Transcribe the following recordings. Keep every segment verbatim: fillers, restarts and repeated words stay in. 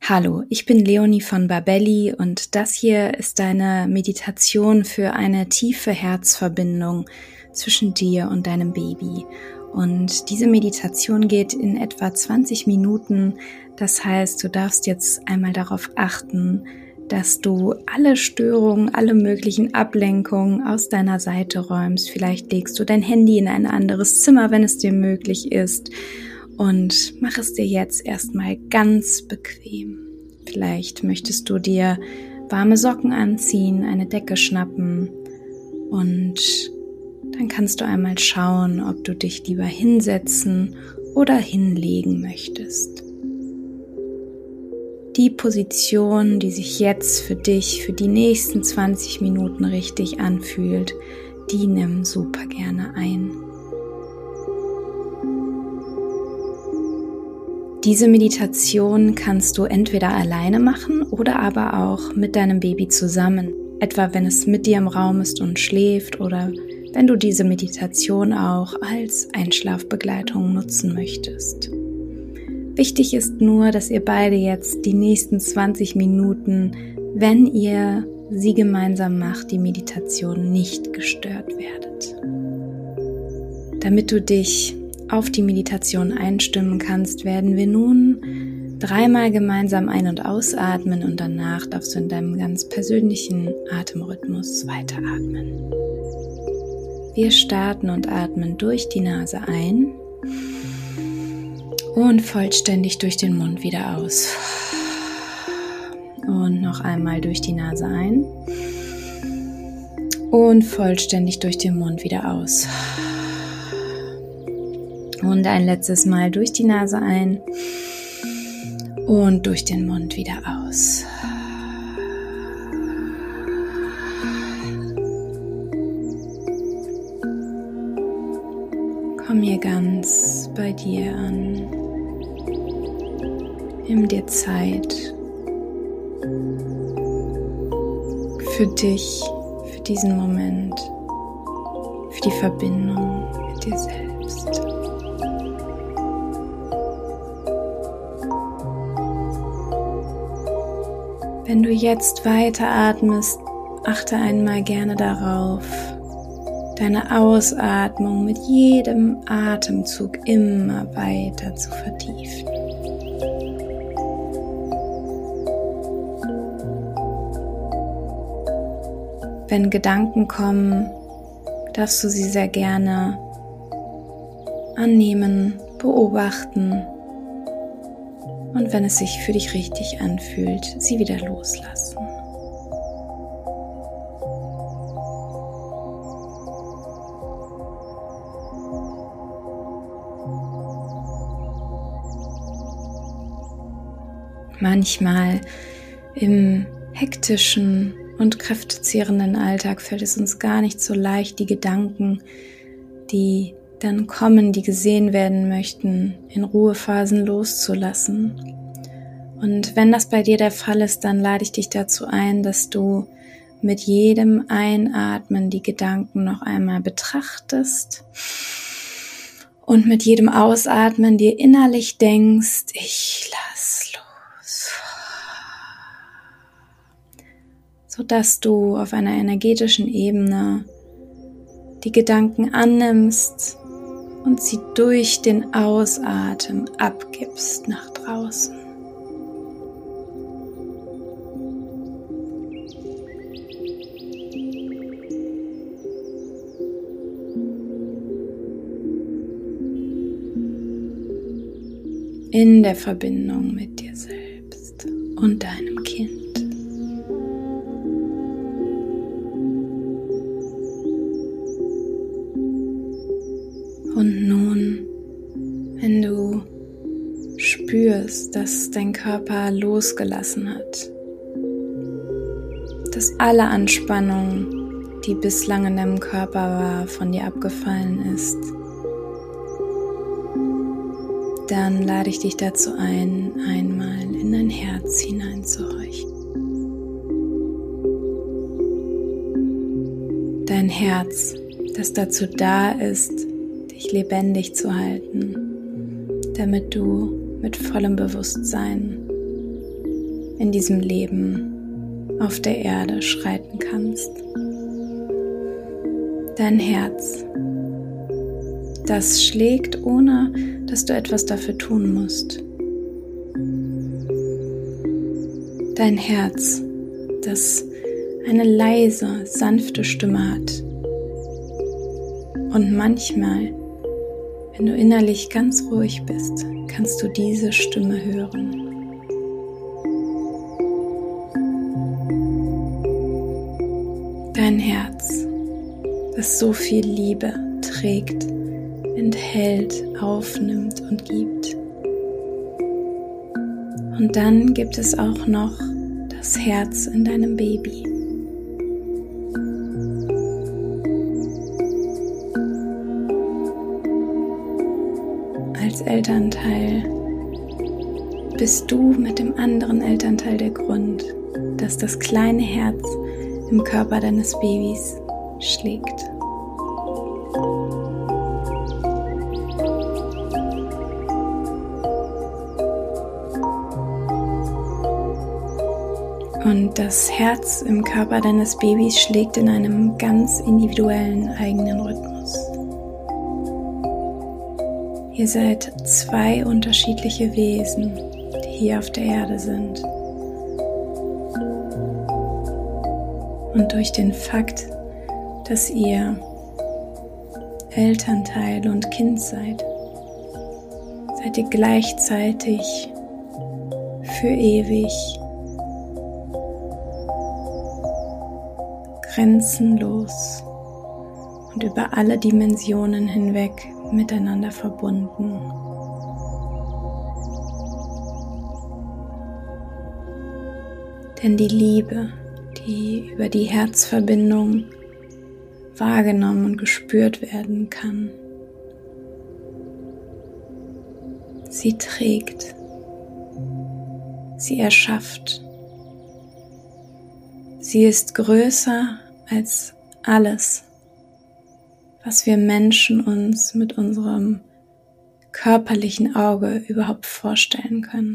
Hallo, ich bin Leonie von Babelli und das hier ist deine Meditation für eine tiefe Herzverbindung zwischen dir und deinem Baby. Und diese Meditation geht in etwa zwanzig Minuten. Das heißt, du darfst jetzt einmal darauf achten, dass du alle Störungen, alle möglichen Ablenkungen aus deiner Seite räumst. Vielleicht legst du dein Handy in ein anderes Zimmer, wenn es dir möglich ist. Und mach es dir jetzt erstmal ganz bequem. Vielleicht möchtest du dir warme Socken anziehen, eine Decke schnappen und dann kannst du einmal schauen, ob du dich lieber hinsetzen oder hinlegen möchtest. Die Position, die sich jetzt für dich für die nächsten zwanzig Minuten richtig anfühlt, die nimm super gerne ein. Diese Meditation kannst du entweder alleine machen oder aber auch mit deinem Baby zusammen, etwa wenn es mit dir im Raum ist und schläft oder wenn du diese Meditation auch als Einschlafbegleitung nutzen möchtest. Wichtig ist nur, dass ihr beide jetzt die nächsten zwanzig Minuten, wenn ihr sie gemeinsam macht, die Meditation nicht gestört werdet. Damit du dich auf die Meditation einstimmen kannst, werden wir nun dreimal gemeinsam ein- und ausatmen und danach darfst du in deinem ganz persönlichen Atemrhythmus weiteratmen. Wir starten und atmen durch die Nase ein und vollständig durch den Mund wieder aus. Und noch einmal durch die Nase ein und vollständig durch den Mund wieder aus. Und ein letztes Mal durch die Nase ein und durch den Mund wieder aus. Komm hier ganz bei dir an. Nimm dir Zeit für dich, für diesen Moment, für die Verbindung mit dir selbst. Wenn du jetzt weiteratmest, achte einmal gerne darauf, deine Ausatmung mit jedem Atemzug immer weiter zu vertiefen. Wenn Gedanken kommen, darfst du sie sehr gerne annehmen, beobachten. Und wenn es sich für dich richtig anfühlt, sie wieder loslassen. Manchmal im hektischen und kräftezehrenden Alltag fällt es uns gar nicht so leicht, die Gedanken, die dann kommen, die gesehen werden möchten, in Ruhephasen loszulassen. Und wenn das bei dir der Fall ist, dann lade ich dich dazu ein, dass du mit jedem Einatmen die Gedanken noch einmal betrachtest und mit jedem Ausatmen dir innerlich denkst, ich lass los. Sodass du auf einer energetischen Ebene die Gedanken annimmst und sie durch den Ausatmen abgibst nach draußen. In der Verbindung mit dir selbst und deinem Kind. Und nun, wenn du spürst, dass dein Körper losgelassen hat, dass alle Anspannung, die bislang in deinem Körper war, von dir abgefallen ist, dann lade ich dich dazu ein, einmal in dein Herz hineinzuhorchen. Dein Herz, das dazu da ist, dich lebendig zu halten, damit du mit vollem Bewusstsein in diesem Leben auf der Erde schreiten kannst. Dein Herz, das schlägt, ohne dass du etwas dafür tun musst. Dein Herz, das eine leise, sanfte Stimme hat. Und manchmal, wenn du innerlich ganz ruhig bist, kannst du diese Stimme hören. Dein Herz, das so viel Liebe trägt, enthält, aufnimmt und gibt. Und dann gibt es auch noch das Herz in deinem Baby. Als Elternteil bist du mit dem anderen Elternteil der Grund, dass das kleine Herz im Körper deines Babys schlägt. Und das Herz im Körper deines Babys schlägt in einem ganz individuellen eigenen Rhythmus. Ihr seid zwei unterschiedliche Wesen, die hier auf der Erde sind. Und durch den Fakt, dass ihr Elternteil und Kind seid, seid ihr gleichzeitig für ewig grenzenlos und über alle Dimensionen hinweg miteinander verbunden. Denn die Liebe, die über die Herzverbindung wahrgenommen und gespürt werden kann, sie trägt, sie erschafft. Sie ist größer als alles, was wir Menschen uns mit unserem körperlichen Auge überhaupt vorstellen können.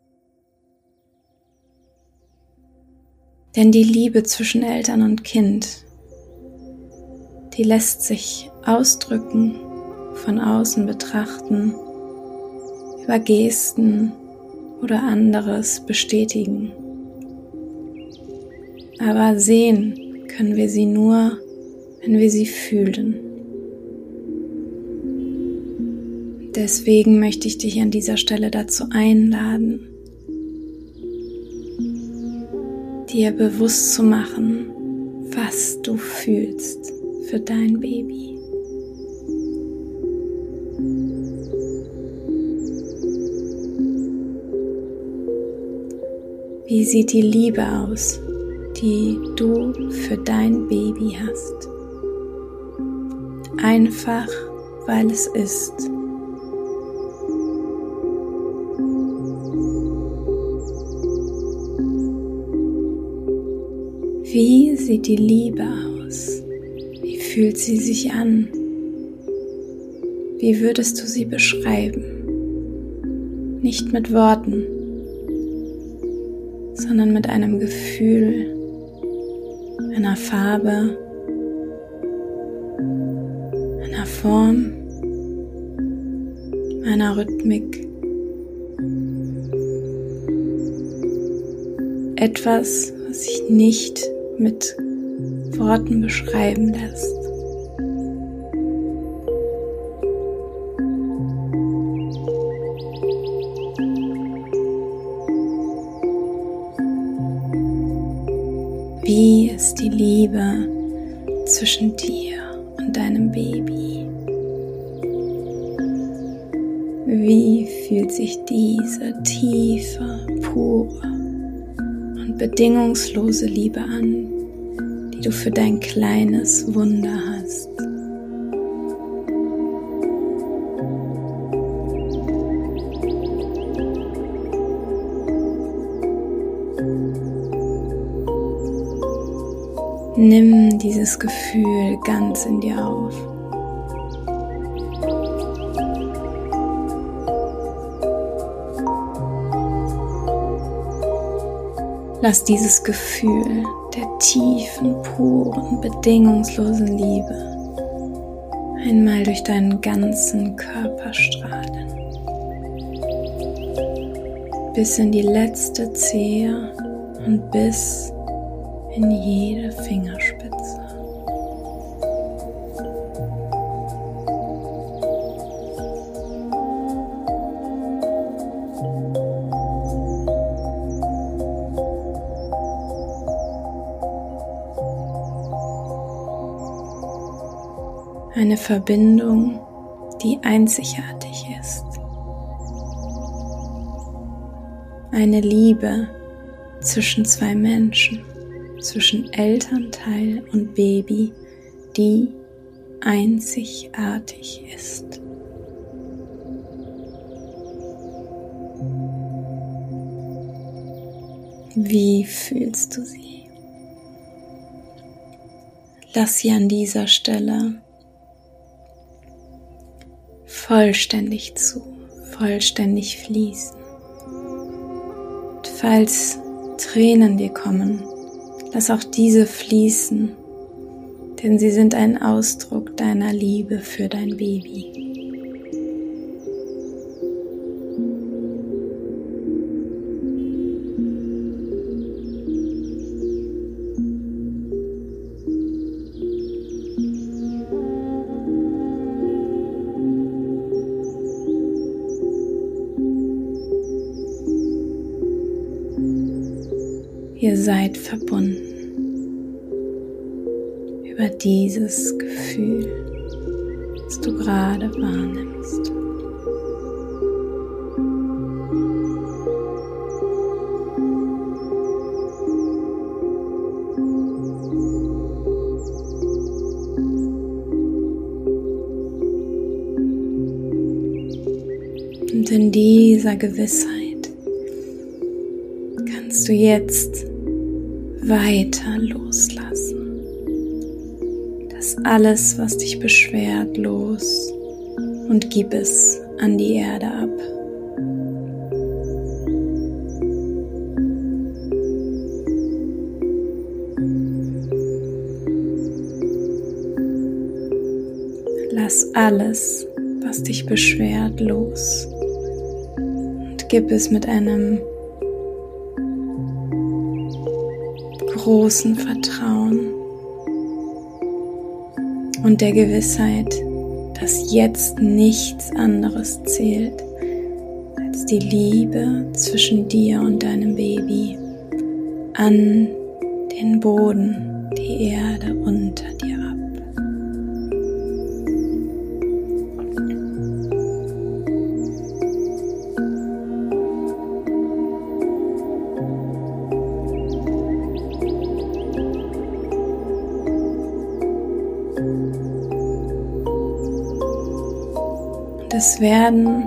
Denn die Liebe zwischen Eltern und Kind, die lässt sich ausdrücken, von außen betrachten, über Gesten oder anderes bestätigen. Aber sehen können wir sie nur, wenn wir sie fühlen. Deswegen möchte ich dich an dieser Stelle dazu einladen, dir bewusst zu machen, was du fühlst für dein Baby. Wie sieht die Liebe aus, die du für dein Baby hast? Einfach, weil es ist. Wie sieht die Liebe aus? Wie fühlt sie sich an? Wie würdest du sie beschreiben? Nicht mit Worten, sondern mit einem Gefühl, einer Farbe, einer Form, einer Rhythmik. Etwas, was sich nicht mit Worten beschreiben lässt. Wie ist die Liebe zwischen dir und deinem Baby? Wie fühlt sich diese tiefe, pure und bedingungslose Liebe an, die du für dein kleines Wunder hast? Nimm dieses Gefühl ganz in dir auf. Lass dieses Gefühl der tiefen, puren, bedingungslosen Liebe einmal durch deinen ganzen Körper strahlen, bis in die letzte Zehe und bis in jede Fingerspitze. Eine Verbindung, die einzigartig ist. Eine Liebe zwischen zwei Menschen, zwischen Elternteil und Baby, die einzigartig ist. Wie fühlst du sie? Lass sie an dieser Stelle vollständig zu, vollständig fließen. Und falls Tränen dir kommen, lass auch diese fließen, denn sie sind ein Ausdruck deiner Liebe für dein Baby. Ihr seid verbunden über dieses Gefühl, das du gerade wahrnimmst. Und in dieser Gewissheit kannst du jetzt weiter loslassen. Lass alles, was dich beschwert, los und gib es an die Erde ab. Lass alles, was dich beschwert, los und gib es mit einem großen Vertrauen und der Gewissheit, dass jetzt nichts anderes zählt als die Liebe zwischen dir und deinem Baby an den Boden, die Erde unter dir ab. Es werden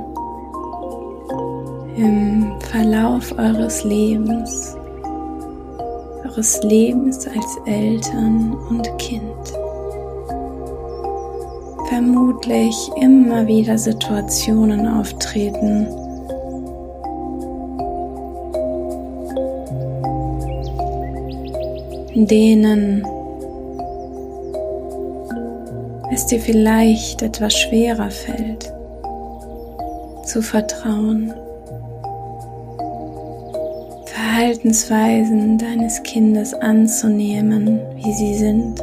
im Verlauf eures Lebens, eures Lebens als Eltern und Kind, vermutlich immer wieder Situationen auftreten, in denen es dir vielleicht etwas schwerer fällt, zu vertrauen, Verhaltensweisen deines Kindes anzunehmen, wie sie sind,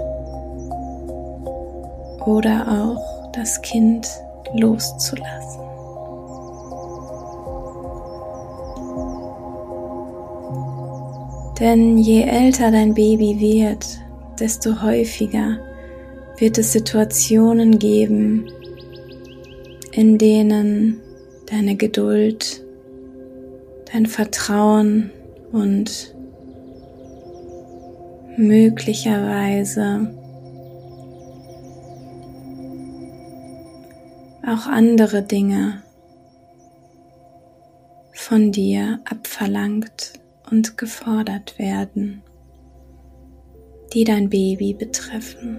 oder auch das Kind loszulassen. Denn je älter dein Baby wird, desto häufiger wird es Situationen geben, in denen deine Geduld, dein Vertrauen und möglicherweise auch andere Dinge von dir abverlangt und gefordert werden, die dein Baby betreffen.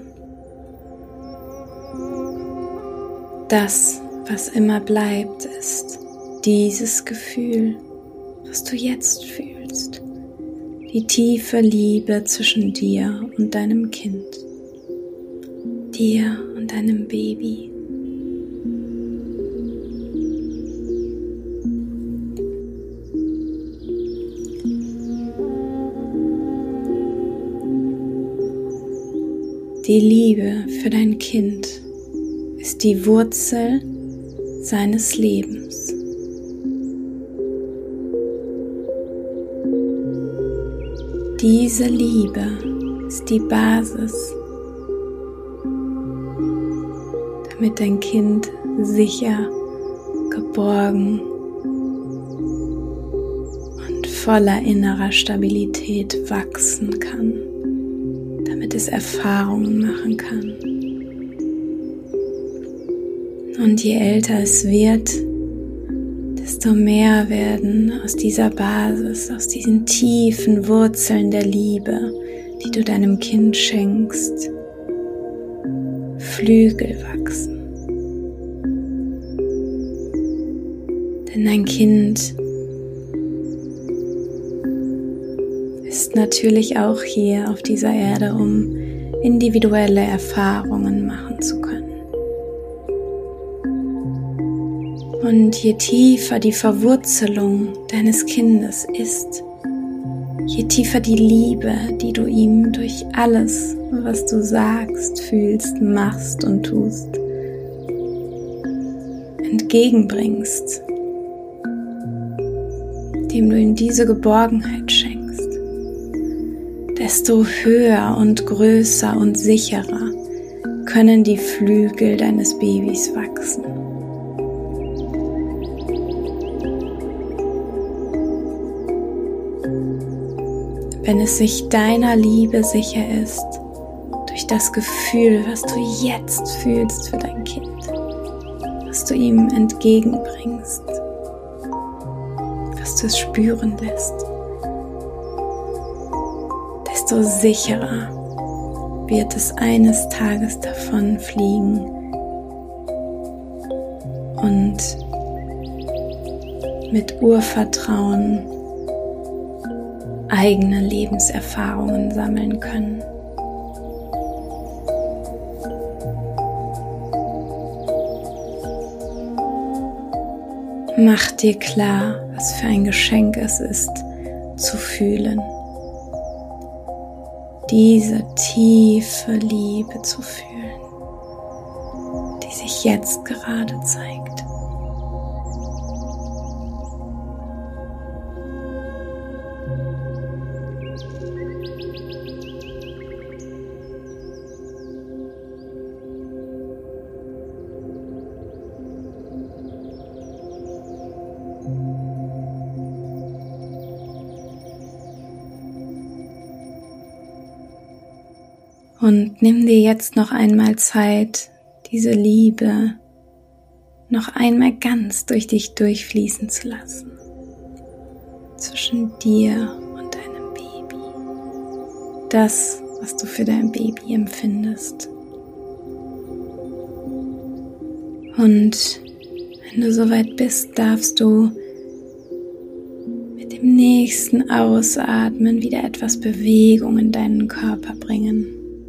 Das, was immer bleibt, ist dieses Gefühl, was du jetzt fühlst, die tiefe Liebe zwischen dir und deinem Kind, dir und deinem Baby. Die Liebe für dein Kind ist die Wurzel seines Lebens. Diese Liebe ist die Basis, damit dein Kind sicher, geborgen und voller innerer Stabilität wachsen kann, damit es Erfahrungen machen kann. Und je älter es wird, desto mehr werden aus dieser Basis, aus diesen tiefen Wurzeln der Liebe, die du deinem Kind schenkst, Flügel wachsen. Denn dein Kind ist natürlich auch hier auf dieser Erde, um individuelle Erfahrungen machen zu können. Und je tiefer die Verwurzelung deines Kindes ist, je tiefer die Liebe, die du ihm durch alles, was du sagst, fühlst, machst und tust, entgegenbringst, dem du ihm diese Geborgenheit schenkst, desto höher und größer und sicherer können die Flügel deines Babys wachsen. Wenn es sich deiner Liebe sicher ist, durch das Gefühl, was du jetzt fühlst für dein Kind, was du ihm entgegenbringst, was du es spüren lässt, desto sicherer wird es eines Tages davon fliegen und mit Urvertrauen eigene Lebenserfahrungen sammeln können. Mach dir klar, was für ein Geschenk es ist, zu fühlen. Diese tiefe Liebe zu fühlen, die sich jetzt gerade zeigt. Und nimm dir jetzt noch einmal Zeit, diese Liebe noch einmal ganz durch dich durchfließen zu lassen. Zwischen dir und deinem Baby. Das, was du für dein Baby empfindest. Und wenn du soweit bist, darfst du mit dem nächsten Ausatmen wieder etwas Bewegung in deinen Körper bringen.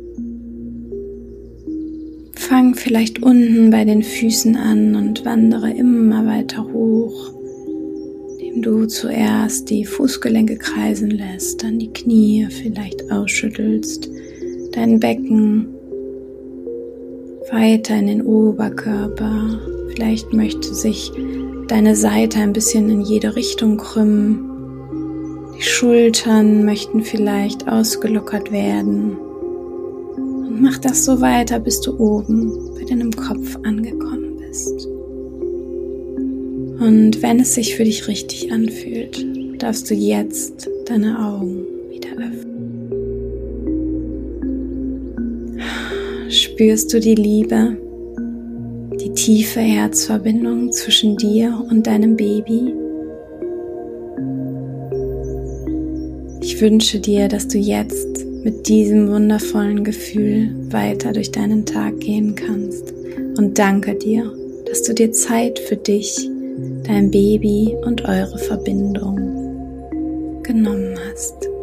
Fang vielleicht unten bei den Füßen an und wandere immer weiter hoch, indem du zuerst die Fußgelenke kreisen lässt, dann die Knie vielleicht ausschüttelst, dein Becken weiter in den Oberkörper. Vielleicht möchte sich deine Seite ein bisschen in jede Richtung krümmen. Die Schultern möchten vielleicht ausgelockert werden. Und mach das so weiter, bis du oben bei deinem Kopf angekommen bist. Und wenn es sich für dich richtig anfühlt, darfst du jetzt deine Augen wieder öffnen. Spürst du die Liebe, die tiefe Herzverbindung zwischen dir und deinem Baby? Ich wünsche dir, dass du jetzt mit diesem wundervollen Gefühl weiter durch deinen Tag gehen kannst und danke dir, dass du dir Zeit für dich, dein Baby und eure Verbindung genommen hast.